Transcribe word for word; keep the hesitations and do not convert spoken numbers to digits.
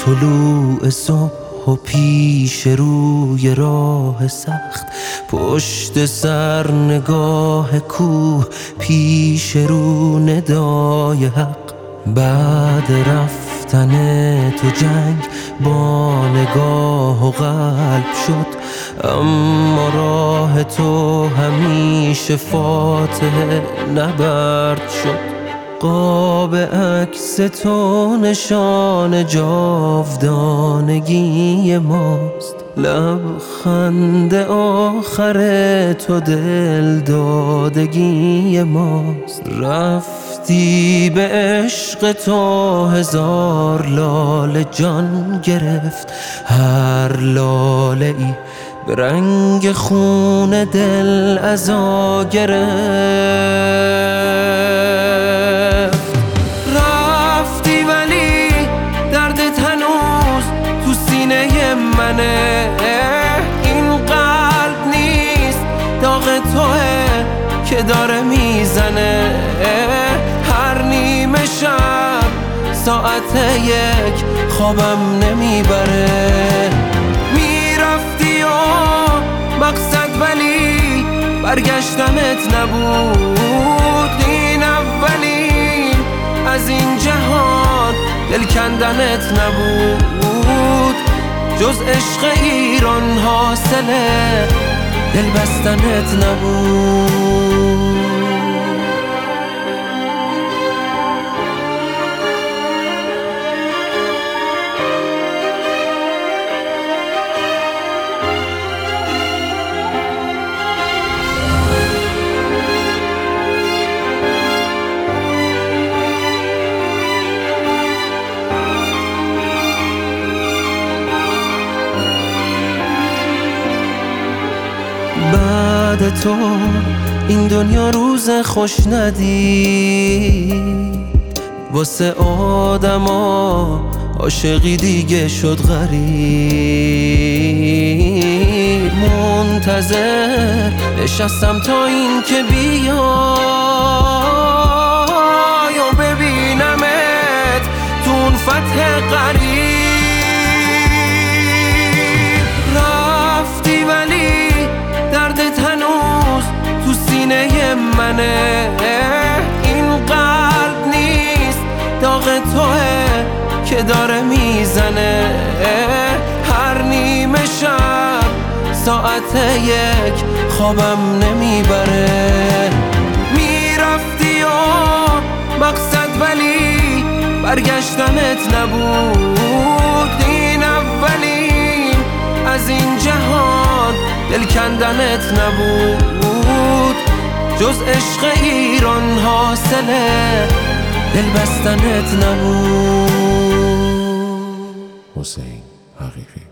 طلوع صبح و پیش روی راه سخت، پشت سر نگاه کوه، پیش رو ندای حق. بعد رفتن تو جنگ با نگاه و قلب شد، اما راه تو همیشه فاتح نبرد شد. قاب عکس تو نشان جاودانگی ماست، لبخند آخر تو دل دادگی ماست. رفتی به عشق تو هزار لاله جان گرفت، هر لاله ای به رنگ خون دل عزا گرفت. رفتی ولی دردت هنوز تو سینه منه، این قلب نیست داغ توه که داره میزنه. هر نیمه شب ساعت یک خوابم نمیبره. میرفتی و مقصد ولی برگشتنت نبود، این اولین از این جهان دل کندنت نبود. جز عشق ایران حاصله دل بستنت نبود. بعد تو این دنیا روز خوش ندید، واسه آدما عاشقی دیگه شد غریب. منتظر نشستم تا این که بیای و ببینمت تو اون فتح غریب. رفتی ولی دردت هنوز تو سینه منه، این قلب نیست داغ توه که داره میزنه. هر نیمه شب ساعت یک خوابم نمیبره. میرفتی و مقصد ولی برگشتنت نبود، این اولین از این جهان دل کندنت نبود. جز عشق ایران حاصله دل بستنت نبود. حسین حقیقی.